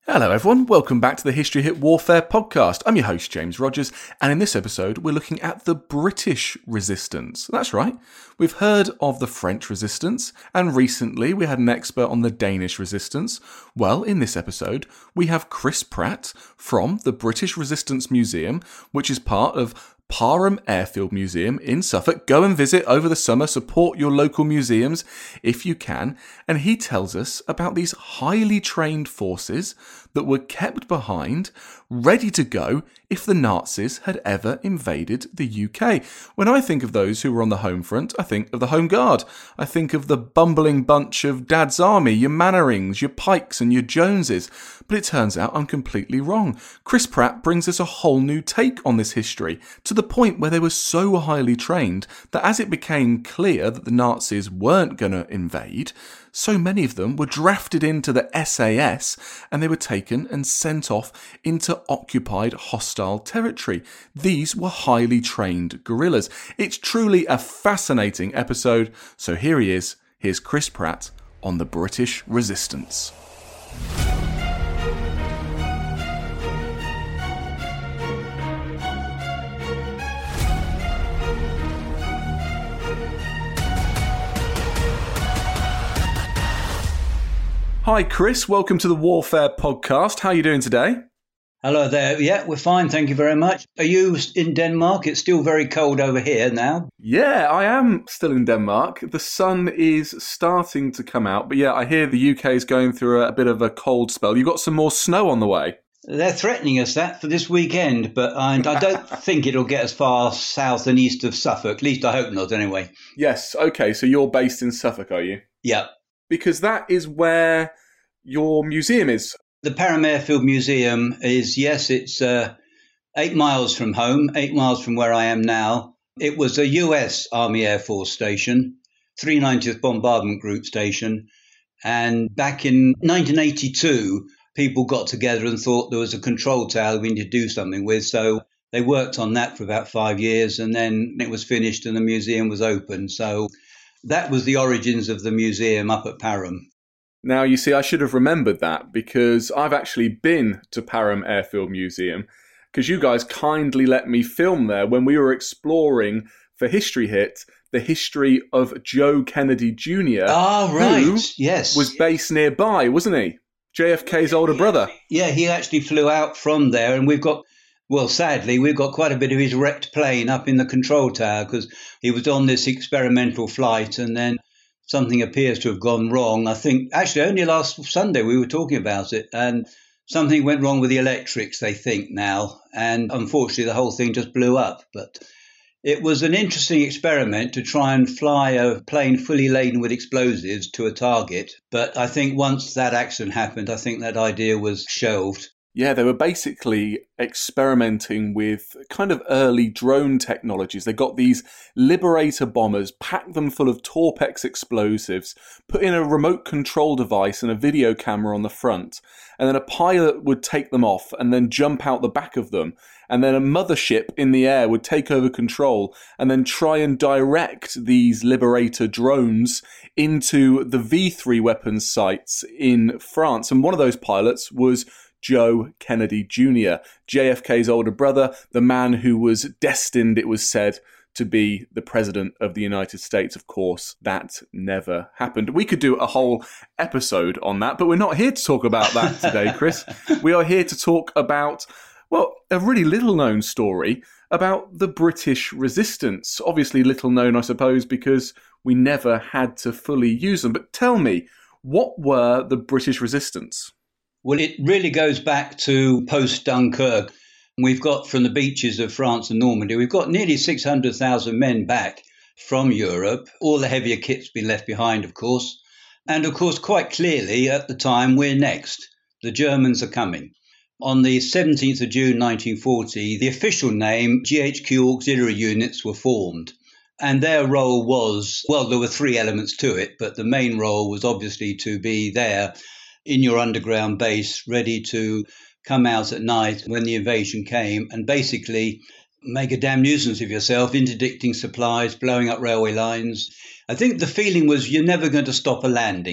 Hello everyone, welcome back to the History Hit Warfare podcast. I'm your host James Rogers, and in this episode we're looking at the British resistance. That's right, we've heard of the French resistance, and recently we had an expert on the Danish resistance. Well, in this episode we have Chris Pratt from the British Resistance Museum, which is part of Parham Airfield Museum in Suffolk. Go and visit over the summer, support your local museums if you can. And he tells us about these highly trained forces that were kept behind, ready to go if the Nazis had ever invaded the UK. When I think of those who were on the home front, I think of the Home Guard. I think of the bumbling bunch of Dad's Army, your Mannerings, your Pikes and your Joneses. But it turns out I'm completely wrong. Chris Pratt brings us a whole new take on this history, to the point where they were so highly trained that as it became clear that the Nazis weren't going to invade, so many of them were drafted into the SAS and they were taken and sent off into occupied hostile territory. These were highly trained guerrillas. It's truly a fascinating episode. So here he is. Here's Chris Pratt on the British resistance. Hi Chris, welcome to the Warfare podcast. How are you doing today? Hello there. Yeah, we're fine. Thank you very much. Are you in Denmark? It's still very cold over here now. Yeah, I am still in Denmark. The sun is starting to come out. But yeah, I hear the UK is going through a bit of a cold spell. You've got some more snow on the way. They're threatening us that for this weekend, but I don't think it'll get as far south and east of Suffolk. At least I hope not, anyway. Yes, okay. So you're based in Suffolk, are you? Yeah. Because that is where your museum is. The Parham Airfield Museum is, yes, it's 8 miles from home, 8 miles from where I am now. It was a US Army Air Force station, 390th Bombardment Group station. And back in 1982, people got together and thought there was a control tower we need to do something with. So they worked on that for about 5 years, and then it was finished and the museum was open. So that was the origins of the museum up at Parham. Now, you see, I should have remembered that because I've actually been to Parham Airfield Museum because you guys kindly let me film there when we were exploring for History Hit the history of Joe Kennedy Jr. Ah, right. Who yes. was based nearby, wasn't he? JFK's older brother. Yeah, he actually flew out from there, and sadly, we've got quite a bit of his wrecked plane up in the control tower because he was on this experimental flight and then something appears to have gone wrong. I think, actually, only last Sunday we were talking about it, and something went wrong with the electrics, they think now, and unfortunately the whole thing just blew up. But it was an interesting experiment to try and fly a plane fully laden with explosives to a target, but I think once that accident happened, I think that idea was shelved. Yeah, they were basically experimenting with kind of early drone technologies. They got these Liberator bombers, packed them full of Torpex explosives, put in a remote control device and a video camera on the front, and then a pilot would take them off and then jump out the back of them, and then a mothership in the air would take over control and then try and direct these Liberator drones into the V3 weapons sites in France. And one of those pilots was Joe Kennedy Jr., JFK's older brother, the man who was destined, it was said, to be the president of the United States. Of course, that never happened. We could do a whole episode on that, but we're not here to talk about that today, Chris. We are here to talk about, well, a really little-known story about the British resistance. Obviously little known, I suppose, because we never had to fully use them. But tell me, what were the British resistance? Well, it really goes back to post-Dunkirk. We've got from the beaches of France and Normandy, we've got nearly 600,000 men back from Europe. All the heavier kit's been left behind, of course. And, of course, quite clearly at the time, we're next. The Germans are coming. On the 17th of June 1940, the official name, GHQ Auxiliary Units, were formed. And their role was, well, there were three elements to it, but the main role was obviously to be there in your underground base, ready to come out at night when the invasion came and basically make a damn nuisance of yourself, interdicting supplies, blowing up railway lines. I think the feeling was you're never going to stop a landing.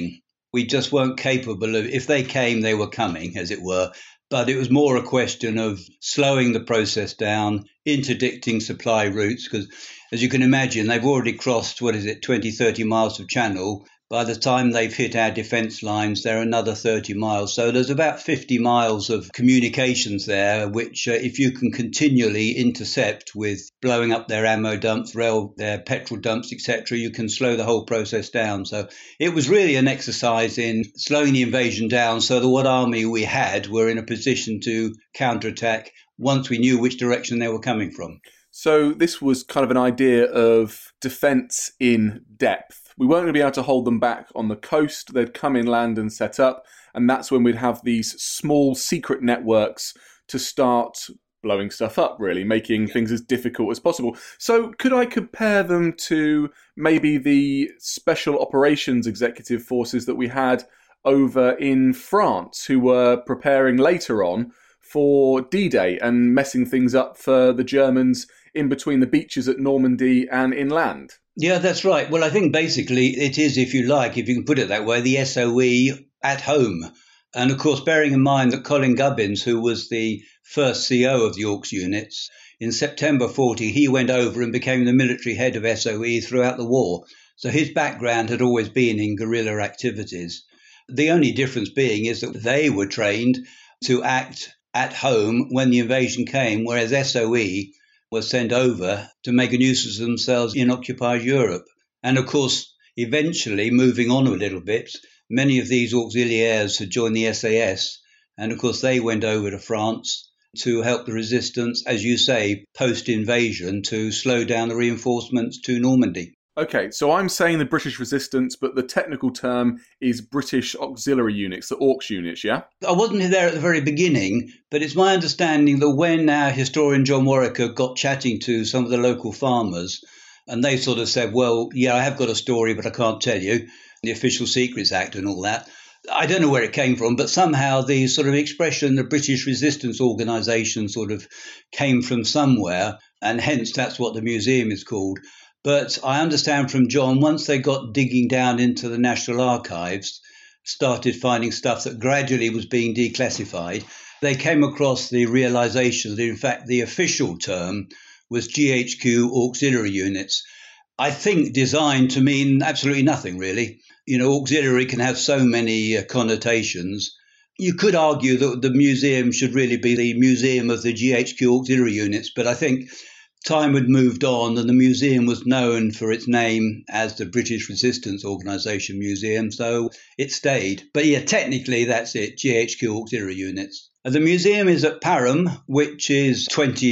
We just weren't capable of, if they came, they were coming, as it were. But it was more a question of slowing the process down, interdicting supply routes, because as you can imagine, they've already crossed, 20, 30 miles of channel. By the time they've hit our defence lines, they're another 30 miles. So there's about 50 miles of communications there, which if you can continually intercept with blowing up their ammo dumps, their petrol dumps, etc., you can slow the whole process down. So it was really an exercise in slowing the invasion down so that what army we had were in a position to counterattack once we knew which direction they were coming from. So this was kind of an idea of defence in depth. We weren't going to be able to hold them back on the coast. They'd come inland and set up, and that's when we'd have these small secret networks to start blowing stuff up, really, making things as difficult as possible. So could I compare them to maybe the special operations executive forces that we had over in France, who were preparing later on for D-Day and messing things up for the Germans in between the beaches at Normandy and inland? Yeah, that's right. Well, I think basically it is, if you like, if you can put it that way, the SOE at home. And of course, bearing in mind that Colin Gubbins, who was the first CO of the Orks units, in September 40, he went over and became the military head of SOE throughout the war. So his background had always been in guerrilla activities. The only difference being is that they were trained to act at home when the invasion came, whereas SOE were sent over to make a nuisance of themselves in occupied Europe. And of course, eventually, moving on a little bit, many of these auxiliaires had joined the SAS, and of course they went over to France to help the resistance, as you say, post-invasion, to slow down the reinforcements to Normandy. Okay, so I'm saying the British resistance, but the technical term is British auxiliary units, the Orks units, yeah? I wasn't there at the very beginning, but it's my understanding that when our historian John Warwicker got chatting to some of the local farmers, and they sort of said, well, yeah, I have got a story, but I can't tell you, the Official Secrets Act and all that. I don't know where it came from, but somehow the sort of expression, the British Resistance Organisation, sort of came from somewhere, and hence that's what the museum is called. But I understand from John, once they got digging down into the National Archives, started finding stuff that gradually was being declassified, they came across the realization that, in fact, the official term was GHQ auxiliary units. I think designed to mean absolutely nothing, really. You know, auxiliary can have so many connotations. You could argue that the museum should really be the museum of the GHQ auxiliary units, but I think time had moved on and the museum was known for its name as the British Resistance Organisation Museum, so it stayed. But yeah, technically that's it, GHQ auxiliary units. The museum is at Parham, which is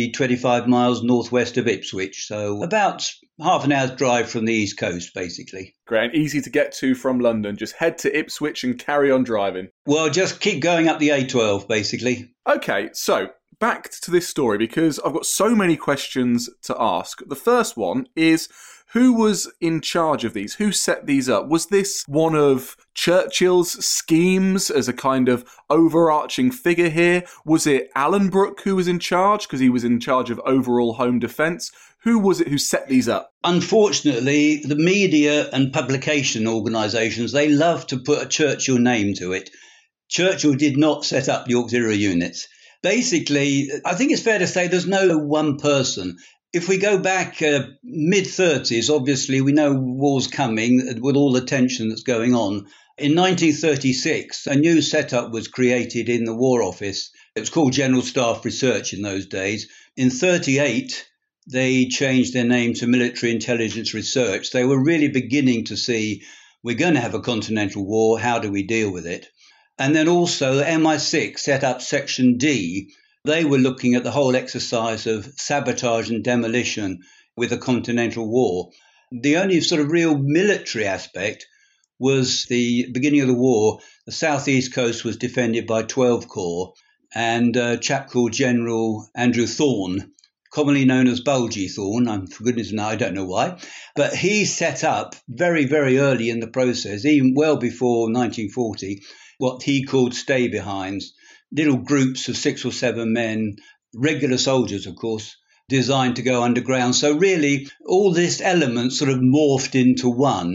25 miles northwest of Ipswich, so about half an hour's drive from the East Coast, basically. Great, and easy to get to from London. Just head to Ipswich and carry on driving. Well, just keep going up the A12, basically. Okay, so back to this story because I've got so many questions to ask. The first one is, who was in charge of these? Who set these up? Was this one of Churchill's schemes as a kind of overarching figure here? Was it Alan Brooke who was in charge because he was in charge of overall home defence? Who was it who set these up? Unfortunately, the media and publication organisations, they love to put a Churchill name to it. Churchill did not set up the auxiliary units. Basically, I think it's fair to say there's no one person. If we go back mid-30s, obviously we know war's coming with all the tension that's going on. In 1936, a new setup was created in the War Office. It was called General Staff Research in those days. In 1938, they changed their name to Military Intelligence Research. They were really beginning to see, we're going to have a continental war, how do we deal with it? And then also MI6 set up Section D. They were looking at the whole exercise of sabotage and demolition with a continental war. The only sort of real military aspect was the beginning of the war. The southeast coast was defended by 12 Corps, and a chap called General Andrew Thorne, commonly known as Bulgy Thorne, for goodness knows, I don't know why, but he set up very, very early in the process, even well before 1940, what he called stay-behinds, little groups of 6 or 7 men, regular soldiers, of course, designed to go underground. So really, all this element sort of morphed into one.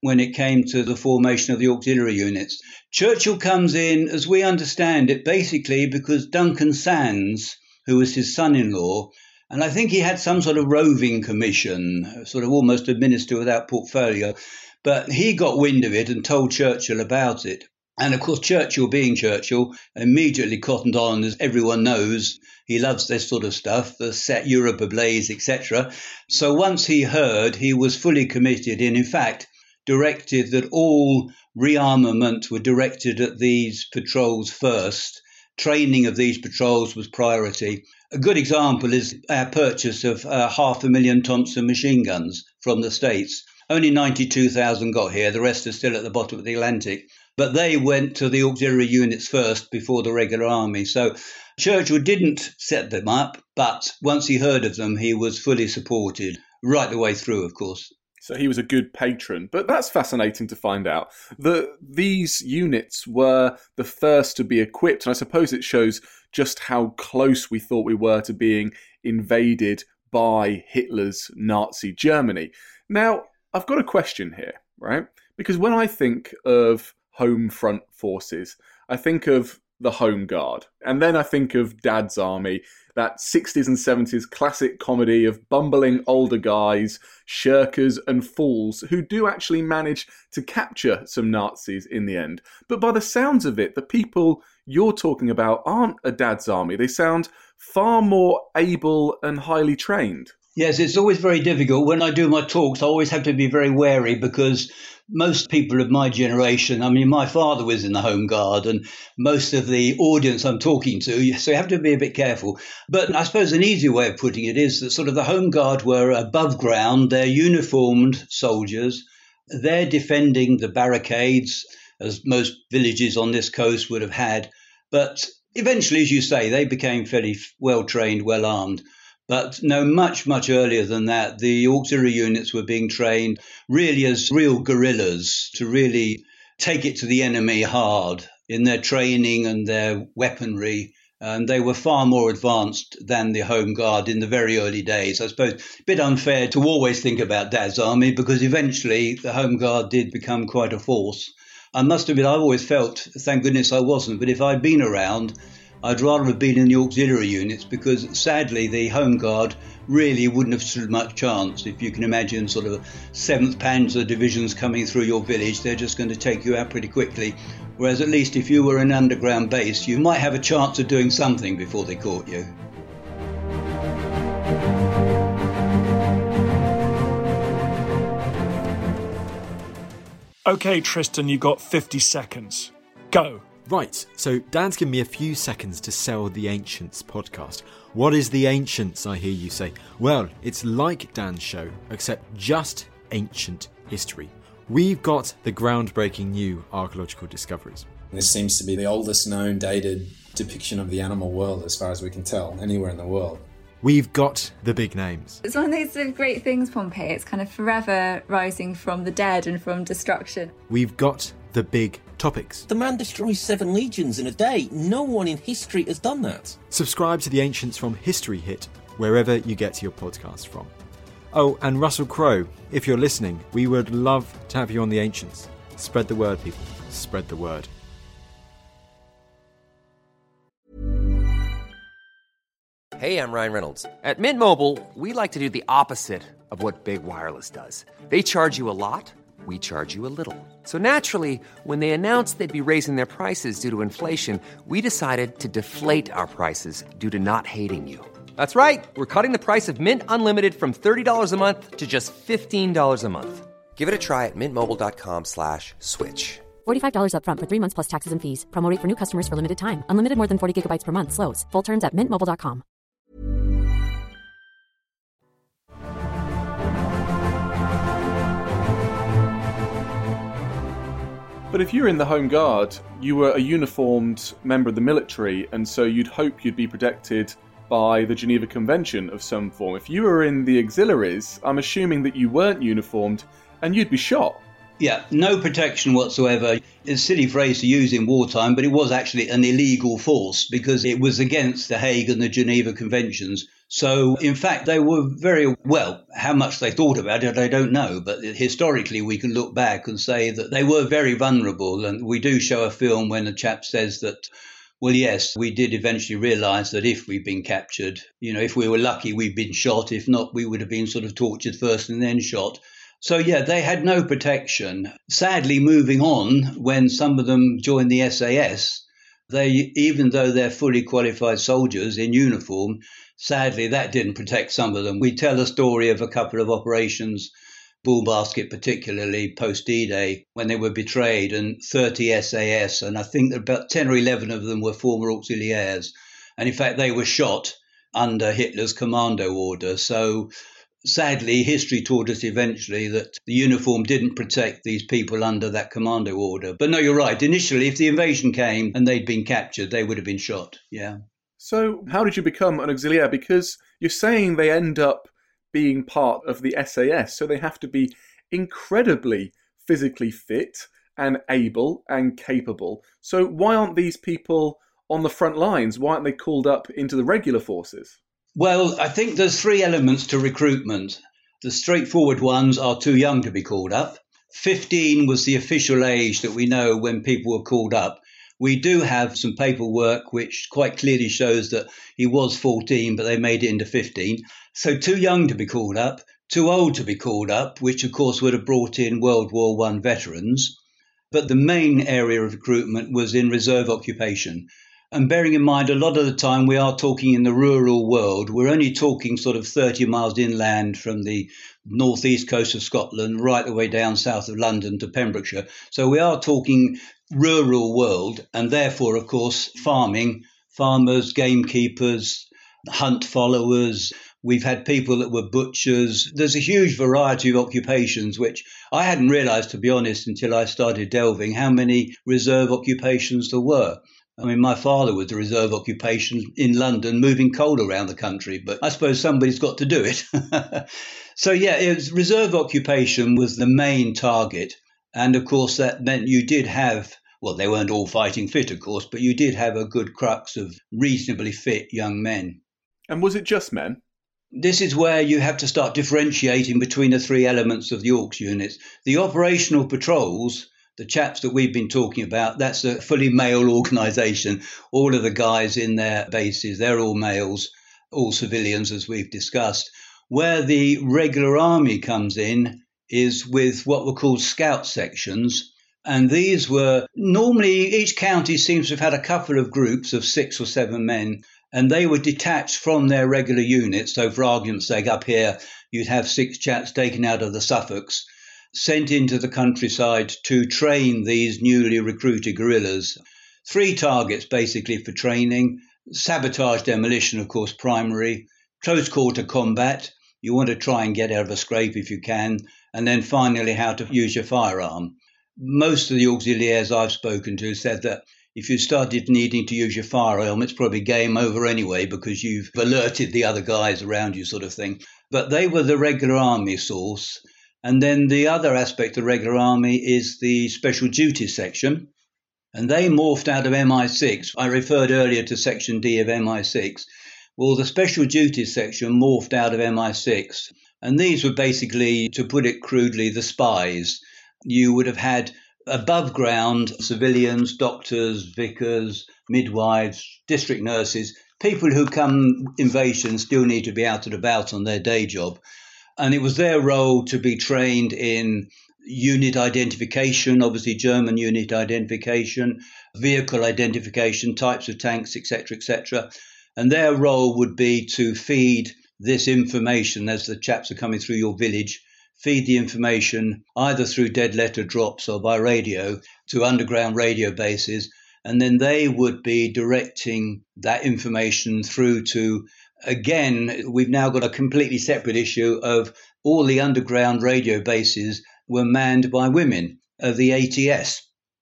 when it came to the formation of the auxiliary units. Churchill comes in, as we understand it, basically because Duncan Sandys, who was his son-in-law, and I think he had some sort of roving commission, sort of almost a minister without portfolio, but he got wind of it and told Churchill about it. And of course, Churchill, being Churchill, immediately cottoned on, as everyone knows. He loves this sort of stuff, the set Europe ablaze, etc. So once he heard, he was fully committed and, in fact, directed that all rearmament were directed at these patrols first. Training of these patrols was priority. A good example is our purchase of 500,000 Thompson machine guns from the States. Only 92,000 got here. The rest are still at the bottom of the Atlantic. But they went to the auxiliary units first before the regular army. So Churchill didn't set them up, but once he heard of them, he was fully supported right the way through, of course. So he was a good patron. But that's fascinating to find out that these units were the first to be equipped. And I suppose it shows just how close we thought we were to being invaded by Hitler's Nazi Germany. Now, I've got a question here, right? Because when I think of home front forces, I think of the Home Guard. And then I think of Dad's Army, that 60s and 70s classic comedy of bumbling older guys, shirkers and fools who do actually manage to capture some Nazis in the end. But by the sounds of it, the people you're talking about aren't a Dad's Army. They sound far more able and highly trained. Yes, it's always very difficult. When I do my talks, I always have to be very wary because most people of my generation, I mean, my father was in the Home Guard and most of the audience I'm talking to, so you have to be a bit careful. But I suppose an easy way of putting it is that sort of the Home Guard were above ground, they're uniformed soldiers, they're defending the barricades, as most villages on this coast would have had. But eventually, as you say, they became fairly well trained, well armed. But no, much, much earlier than that, the auxiliary units were being trained really as real guerrillas to really take it to the enemy hard in their training and their weaponry. And they were far more advanced than the Home Guard in the very early days. I suppose a bit unfair to always think about Dad's Army because eventually the Home Guard did become quite a force. I must admit, I've always felt, thank goodness I wasn't, but if I'd been around, I'd rather have been in the auxiliary units because sadly the Home Guard really wouldn't have stood much chance. If you can imagine sort of 7th Panzer divisions coming through your village, they're just going to take you out pretty quickly. Whereas at least if you were an underground base, you might have a chance of doing something before they caught you. Okay, Tristan, you've got 50 seconds. Go. Right, so Dan's given me a few seconds to sell the Ancients podcast. What is the Ancients, I hear you say? Well, it's like Dan's show, except just ancient history. We've got the groundbreaking new archaeological discoveries. This seems to be the oldest known dated depiction of the animal world, as far as we can tell, anywhere in the world. We've got the big names. It's one of those sort of great things, Pompeii. It's kind of forever rising from the dead and from destruction. We've got the big topics. The man destroys 7 legions in a day. No one in history has done that. Subscribe to the Ancients from History Hit, wherever you get your podcasts from. Oh, and Russell Crowe, if you're listening, we would love to have you on the Ancients. Spread the word, people. Spread the word. Hey, I'm Ryan Reynolds. At Mint Mobile, we like to do the opposite of what Big Wireless does. They charge you a lot, we charge you a little. So naturally, when they announced they'd be raising their prices due to inflation, we decided to deflate our prices due to not hating you. That's right. We're cutting the price of Mint Unlimited from $30 a month to just $15 a month. Give it a try at mintmobile.com/switch. $45 up front for 3 months plus taxes and fees. Promo rate for new customers for limited time. Unlimited more than 40 gigabytes per month. Slows full terms at mintmobile.com. But if you were in the Home Guard, you were a uniformed member of the military, and so you'd hope you'd be protected by the Geneva Convention of some form. If you were in the auxiliaries, I'm assuming that you weren't uniformed and you'd be shot. Yeah, no protection whatsoever. It's a silly phrase to use in wartime, but it was actually an illegal force because it was against the Hague and the Geneva Conventions. So, in fact, they were very well. How much they thought about it, I don't know. But historically, we can look back and say that they were very vulnerable. And we do show a film when a chap says that, well, yes, we did eventually realise that if we'd been captured, if we were lucky, we'd been shot. If not, we would have been sort of tortured first and then shot. So, yeah, they had no protection. Sadly, moving on, when some of them joined the SAS, even though they're fully qualified soldiers in uniform, sadly, that didn't protect some of them. We tell the story of a couple of operations, Bull Basket particularly, post D-Day, when they were betrayed, and 30 SAS, and I think that about 10 or 11 of them were former auxiliaires. And in fact, they were shot under Hitler's commando order. So sadly, history taught us eventually that the uniform didn't protect these people under that commando order. But no, you're right. Initially, if the invasion came and they'd been captured, they would have been shot. Yeah. So how did you become an auxiliaire? Because you're saying they end up being part of the SAS, so they have to be incredibly physically fit and able and capable. So why aren't these people on the front lines? Why aren't they called up into the regular forces? Well, I think there's three elements to recruitment. The straightforward ones are too young to be called up. 15 was the official age that we know when people were called up. We do have some paperwork which quite clearly shows that he was 14, but they made it into 15. So too young to be called up, too old to be called up, which of course would have brought in World War I veterans. But the main area of recruitment was in reserve occupation. And bearing in mind, a lot of the time we are talking in the rural world. We're only talking sort of 30 miles inland from the northeast coast of Scotland right the way down south of London to Pembrokeshire. So we are talking rural world, and therefore, of course, farmers, gamekeepers, hunt followers. We've had people that were butchers. There's a huge variety of occupations, which I hadn't realised, to be honest, until I started delving, how many reserve occupations there were. I mean, my father was a reserve occupation in London, moving coal around the country, but I suppose somebody's got to do it. So, yeah, reserve occupation was the main target. And, of course, that meant you did have, well, they weren't all fighting fit, of course, but you did have a good crux of reasonably fit young men. And was it just men? This is where you have to start differentiating between the three elements of the AUX units. The operational patrols, the chaps that we've been talking about, that's a fully male organisation. All of the guys in their bases, they're all males, all civilians, as we've discussed. Where the regular army comes in is with what were called scout sections. And these were normally, each county seems to have had a couple of groups of 6 or 7 men, and they were detached from their regular units. So for argument's sake, up here, you'd have 6 chaps taken out of the Suffolks, sent into the countryside to train these newly recruited guerrillas. 3 targets basically for training: sabotage, demolition, of course, primary, close quarter combat. You want to try and get out of a scrape if you can, and then finally how to use your firearm. Most of the auxiliaires I've spoken to said that if you started needing to use your firearm, it's probably game over anyway because you've alerted the other guys around you, sort of thing. But they were the regular army source. And then the other aspect of regular army is the special duties section. And they morphed out of MI6. I referred earlier to Section D of MI6. Well, the special duties section morphed out of MI6. And these were basically, to put it crudely, the spies. You would have had above ground civilians, doctors, vicars, midwives, district nurses, people who come invasion still need to be out and about on their day job. And it was their role to be trained in unit identification, obviously German unit identification, vehicle identification, types of tanks, etc., etc. And their role would be to feed this information as the chaps are coming through your village, feed the information either through dead letter drops or by radio to underground radio bases. And then they would be directing that information through to, again, we've now got a completely separate issue of all the underground radio bases were manned by women of the ATS.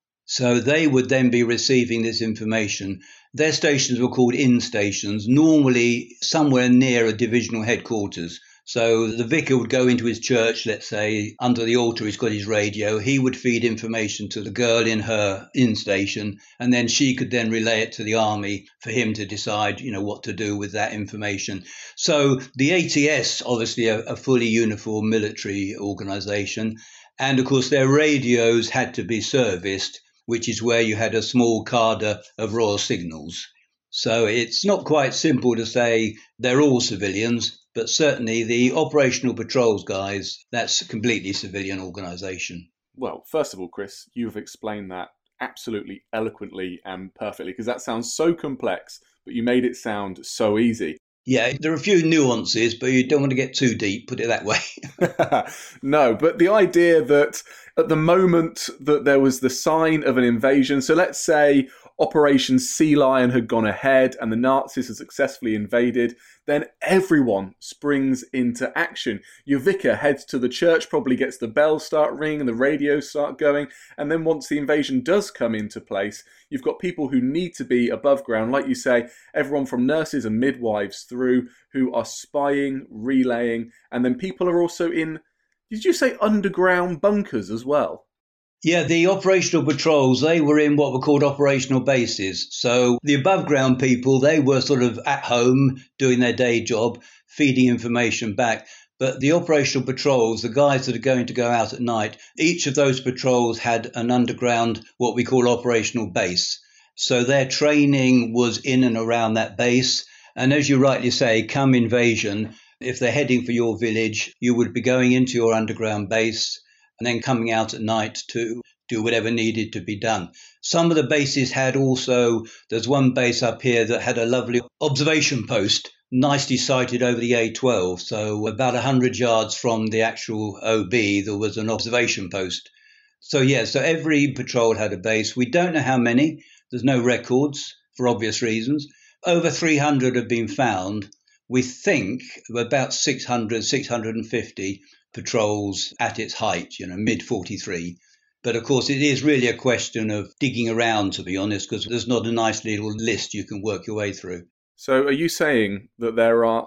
So they would then be receiving this information. Their stations were called in stations, normally somewhere near a divisional headquarters. So the vicar would go into his church, let's say, under the altar he's got his radio. He would feed information to the girl in her inn station, and then she could then relay it to the army for him to decide, what to do with that information. So the ATS, obviously a fully uniform military organisation, and of course their radios had to be serviced, which is where you had a small cadre of Royal Signals. So it's not quite simple to say they're all civilians, but certainly the operational patrols guys, that's a completely civilian organisation. Well, first of all, Chris, you've explained that absolutely eloquently and perfectly, because that sounds so complex, but you made it sound so easy. Yeah, there are a few nuances, but you don't want to get too deep, put it that way. No, but the idea that at the moment that there was the sign of an invasion, so let's say Operation Sea Lion had gone ahead and the Nazis had successfully invaded, then everyone springs into action. Your vicar heads to the church, probably gets the bells start ringing and the radios start going, and then once the invasion does come into place, you've got people who need to be above ground, like you say, everyone from nurses and midwives through, who are spying, relaying, and then people are also in, did you say underground bunkers as well? Yeah, the operational patrols, they were in what were called operational bases. So the above ground people, they were sort of at home doing their day job, feeding information back. But the operational patrols, the guys that are going to go out at night, each of those patrols had an underground, what we call operational base. So their training was in and around that base. And as you rightly say, come invasion, if they're heading for your village, you would be going into your underground base and then coming out at night to do whatever needed to be done. Some of the bases had also, there's one base up here that had a lovely observation post, nicely sited over the A12. So about 100 yards from the actual OB, there was an observation post. So every patrol had a base. We don't know how many. There's no records for obvious reasons. Over 300 have been found. We think about 600, 650 patrols at its height, mid-43. But of course, it is really a question of digging around, to be honest, because there's not a nice little list you can work your way through. So are you saying that there are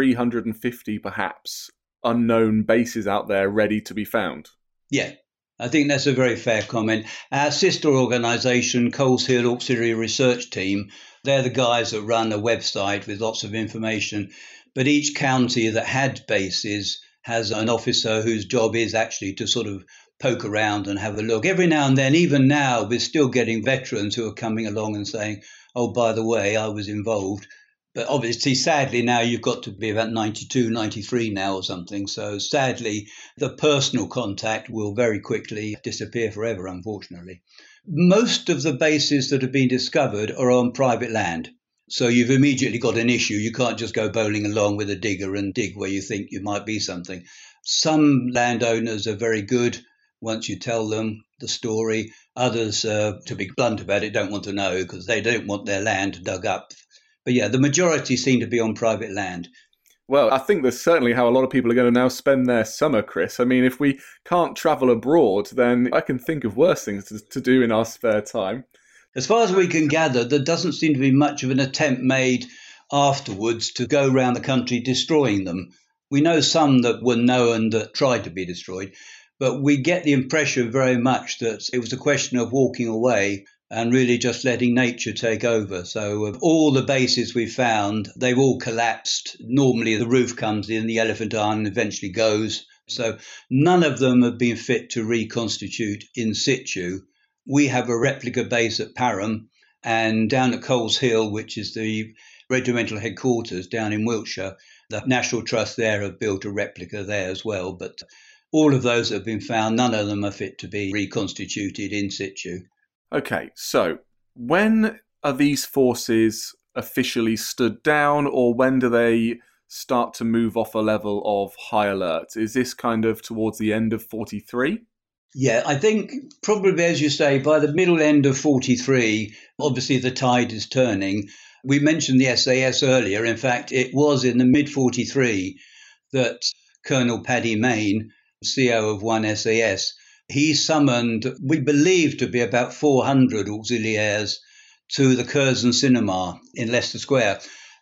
350 perhaps unknown bases out there ready to be found? Yeah, I think that's a very fair comment. Our sister organisation, Coles Hill Auxiliary Research Team, they're the guys that run a website with lots of information. But each county that had bases has an officer whose job is actually to sort of poke around and have a look. Every now and then, even now, we're still getting veterans who are coming along and saying, oh, by the way, I was involved. But obviously, sadly, now you've got to be about 92, 93 now or something. So sadly, the personal contact will very quickly disappear forever, unfortunately. Most of the bases that have been discovered are on private land. So you've immediately got an issue. You can't just go bowling along with a digger and dig where you think you might be something. Some landowners are very good once you tell them the story. Others, to be blunt about it, don't want to know because they don't want their land dug up. But yeah, the majority seem to be on private land. Well, I think that's certainly how a lot of people are going to now spend their summer, Chris. I mean, if we can't travel abroad, then I can think of worse things to do in our spare time. As far as we can gather, there doesn't seem to be much of an attempt made afterwards to go around the country destroying them. We know some that were known that tried to be destroyed, but we get the impression very much that it was a question of walking away and really just letting nature take over. So of all the bases we found, they've all collapsed. Normally the roof comes in, the elephant island eventually goes. So none of them have been fit to reconstitute in situ. We have a replica base at Parham and down at Coles Hill, which is the regimental headquarters down in Wiltshire. The National Trust there have built a replica there as well. But all of those that have been found, none of them are fit to be reconstituted in situ. Okay, so when are these forces officially stood down, or when do they start to move off a level of high alert? Is this kind of towards the end of 43? Yeah, I think probably, as you say, by the middle end of 43, obviously the tide is turning. We mentioned the SAS earlier. In fact, it was in the mid-43 that Colonel Paddy Mayne, CO of 1 SAS, he summoned, we believe to be about 400 auxiliaires to the Curzon Cinema in Leicester Square.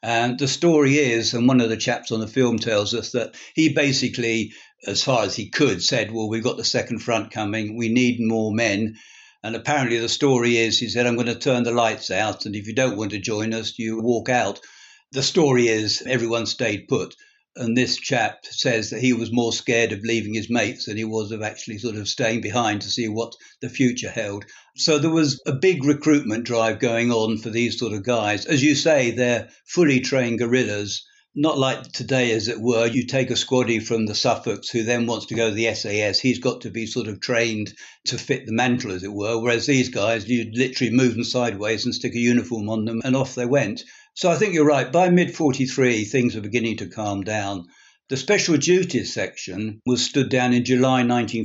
And the story is, and one of the chaps on the film tells us, that he basically, as far as he could, said, well, we've got the second front coming, we need more men. And apparently the story is, he said, I'm going to turn the lights out, and if you don't want to join us, you walk out. The story is everyone stayed put. And this chap says that he was more scared of leaving his mates than he was of actually sort of staying behind to see what the future held. So there was a big recruitment drive going on for these sort of guys. As you say, they're fully trained guerrillas, not like today, as it were. You take a squaddy from the Suffolks who then wants to go to the SAS. He's got to be sort of trained to fit the mantle, as it were. Whereas these guys, you'd literally move them sideways and stick a uniform on them and off they went. So I think you're right. By mid-43, things were beginning to calm down. The Special Duties section was stood down in July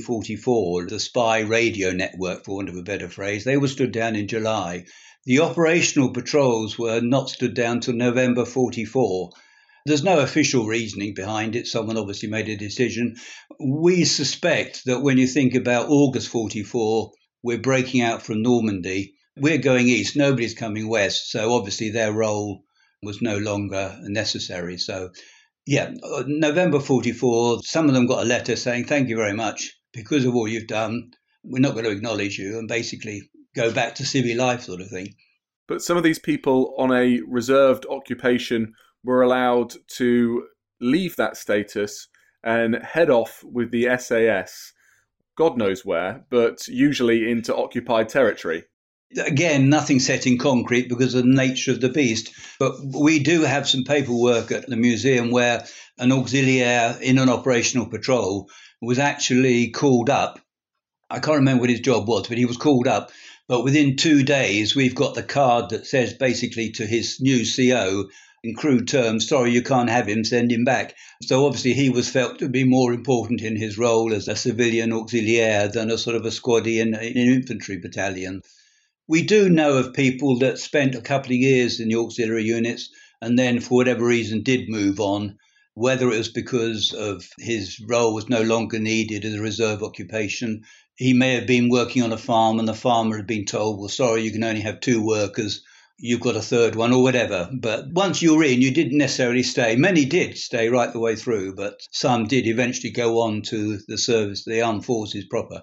1944, the spy radio network, for want of a better phrase. They were stood down in July. The operational patrols were not stood down till November 44. There's no official reasoning behind it. Someone obviously made a decision. We suspect that when you think about August 44, we're breaking out from Normandy. We're going east, nobody's coming west, so obviously their role was no longer necessary. So, yeah, November 44, some of them got a letter saying, thank you very much. Because of all you've done, we're not going to acknowledge you, and basically go back to civil life sort of thing. But some of these people on a reserved occupation were allowed to leave that status and head off with the SAS, God knows where, but usually into occupied territory. Again, nothing set in concrete because of the nature of the beast. But we do have some paperwork at the museum where an auxiliaire in an operational patrol was actually called up. I can't remember what his job was, but he was called up. But within 2 days, we've got the card that says basically to his new CO, in crude terms, sorry, you can't have him, send him back. So obviously he was felt to be more important in his role as a civilian auxiliaire than a sort of a squaddy in an infantry battalion. We do know of people that spent a couple of years in the auxiliary units and then for whatever reason did move on, whether it was because of his role was no longer needed as a reserve occupation. He may have been working on a farm and the farmer had been told, well, sorry, you can only have 2 workers, you've got a third one or whatever. But once you were in, you didn't necessarily stay. Many did stay right the way through, but some did eventually go on to the service, the armed forces proper.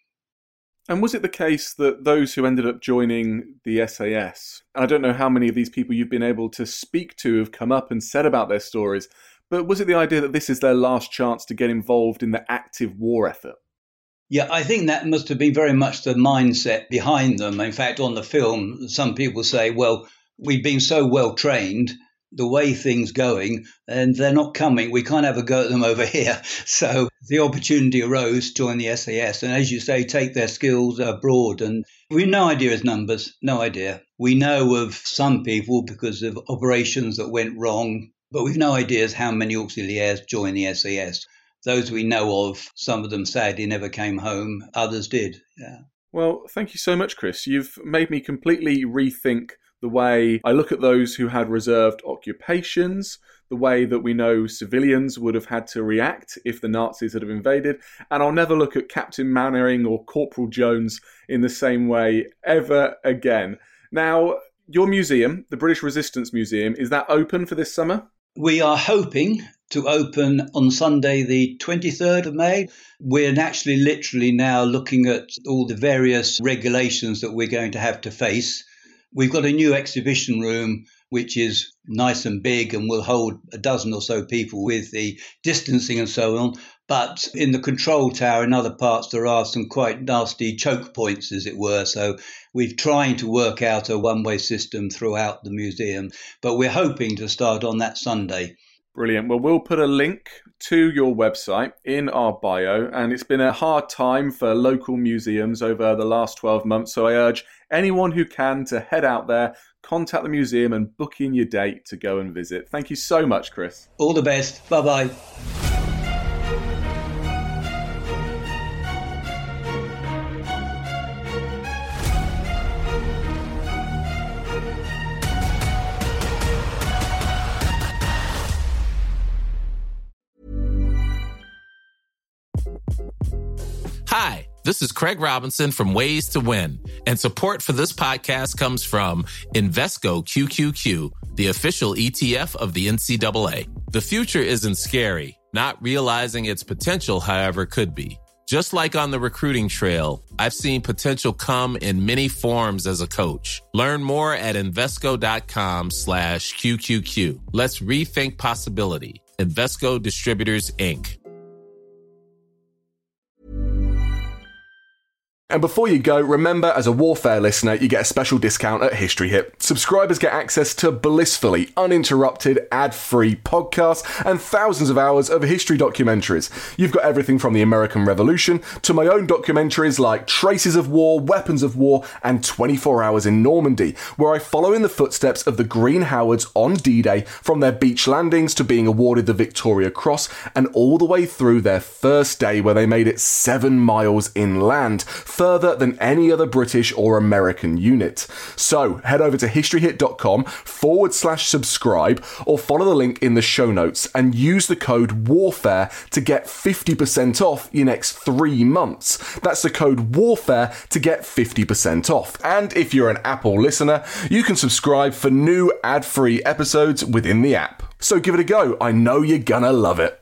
And was it the case that those who ended up joining the SAS, and I don't know how many of these people you've been able to speak to have come up and said about their stories, but was it the idea that this is their last chance to get involved in the active war effort? Yeah, I think that must have been very much the mindset behind them. In fact, on the film, some people say, well, we've been so well trained, the way things going, and they're not coming. We can't have a go at them over here. So the opportunity arose to join the SAS. And as you say, take their skills abroad. And we've no idea as numbers, no idea. We know of some people because of operations that went wrong, but we've no idea as how many auxiliaires joined the SAS. Those we know of, some of them sadly never came home. Others did. Yeah. Well, thank you so much, Chris. You've made me completely rethink the way I look at those who had reserved occupations, the way that we know civilians would have had to react if the Nazis had invaded, and I'll never look at Captain Mannering or Corporal Jones in the same way ever again. Now, your museum, the British Resistance Museum, is that open for this summer? We are hoping to open on Sunday, the 23rd of May. We're actually literally now looking at all the various regulations that we're going to have to face. We've got a new exhibition room, which is nice and big and will hold a dozen or so people with the distancing and so on. But in the control tower in other parts, there are some quite nasty choke points, as it were. So we're trying to work out a one-way system throughout the museum. But we're hoping to start on that Sunday. Brilliant. Well, we'll put a link to your website in our bio, and it's been a hard time for local museums over the last 12 months, so I urge anyone who can to head out there, contact the museum and book in your date to go and visit. Thank you so much, Chris. All the best. Bye-bye. Hi, This is Craig Robinson from Ways to Win, and support for this podcast comes from Invesco QQQ, the official ETF of the NCAA. The future isn't scary. Not realizing its potential, however, could be. Just like on the recruiting trail, I've seen potential come in many forms as a coach. Learn more at Invesco.com/QQQ. Let's rethink possibility. Invesco Distributors, Inc. And before you go, remember, as a Warfare listener, you get a special discount at History Hit. Subscribers get access to blissfully uninterrupted, ad-free podcasts and thousands of hours of history documentaries. You've got everything from the American Revolution to my own documentaries like Traces of War, Weapons of War, and 24 Hours in Normandy, where I follow in the footsteps of the Green Howards on D-Day, from their beach landings to being awarded the Victoria Cross, and all the way through their first day where they made it 7 miles inland, further than any other British or American unit. So head over to historyhit.com/subscribe or follow the link in the show notes and use the code WARFARE to get 50% off your next 3 months. That's the code WARFARE to get 50% off. And if you're an Apple listener, you can subscribe for new ad-free episodes within the app. So give it a go. I know you're gonna love it.